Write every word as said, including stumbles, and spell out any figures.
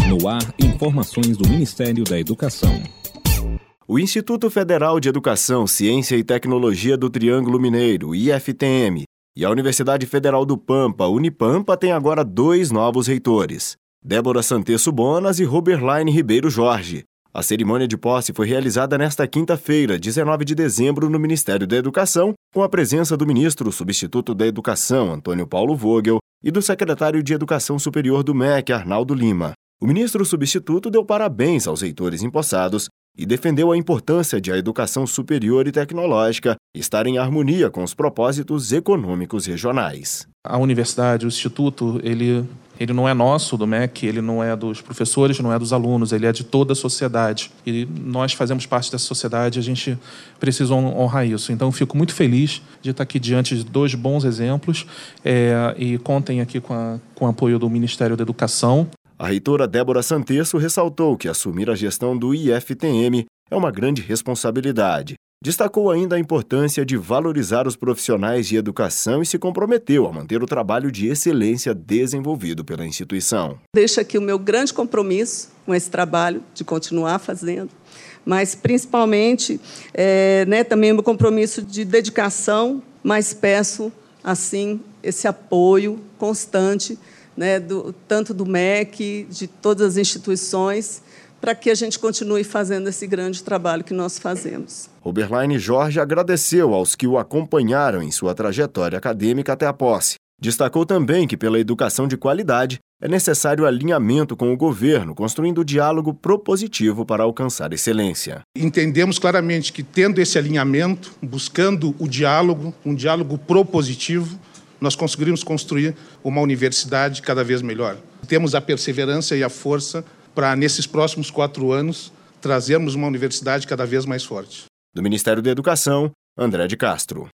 No ar, informações do Ministério da Educação. O Instituto Federal de Educação, Ciência e Tecnologia do Triângulo Mineiro, I F T M, e a Universidade Federal do Pampa, Unipampa, têm agora dois novos reitores, Débora Santesso Bonas e Roberlaine Ribeiro Jorge. A cerimônia de posse foi realizada nesta quinta-feira, dezenove de dezembro, no Ministério da Educação, com a presença do ministro substituto da Educação, Antônio Paulo Vogel, e do secretário de Educação Superior do M E C, Arnaldo Lima. O ministro substituto deu parabéns aos reitores empossados e defendeu a importância de a educação superior e tecnológica estar em harmonia com os propósitos econômicos regionais. A universidade, o instituto, ele, ele não é nosso, do M E C, ele não é dos professores, não é dos alunos, ele é de toda a sociedade. E nós fazemos parte dessa sociedade, a gente precisa honrar isso. Então, eu fico muito feliz de estar aqui diante de dois bons exemplos é, e contem aqui com, a, com o apoio do Ministério da Educação. A reitora Débora Santesso ressaltou que assumir a gestão do I F T M é uma grande responsabilidade. Destacou ainda a importância de valorizar os profissionais de educação e se comprometeu a manter o trabalho de excelência desenvolvido pela instituição. Deixo aqui o meu grande compromisso com esse trabalho, de continuar fazendo, mas principalmente é, né, também o meu compromisso de dedicação, mas peço, assim, esse apoio constante, né, do, tanto do M E C, de todas as instituições, para que a gente continue fazendo esse grande trabalho que nós fazemos. Roberlaine Jorge agradeceu aos que o acompanharam em sua trajetória acadêmica até a posse. Destacou também que, pela educação de qualidade, é necessário alinhamento com o governo, construindo diálogo propositivo para alcançar excelência. Entendemos claramente que, tendo esse alinhamento, buscando o diálogo, um diálogo propositivo, nós conseguiremos construir uma universidade cada vez melhor. Temos a perseverança e a força para, nesses próximos quatro anos, trazermos uma universidade cada vez mais forte. Do Ministério da Educação, André de Castro.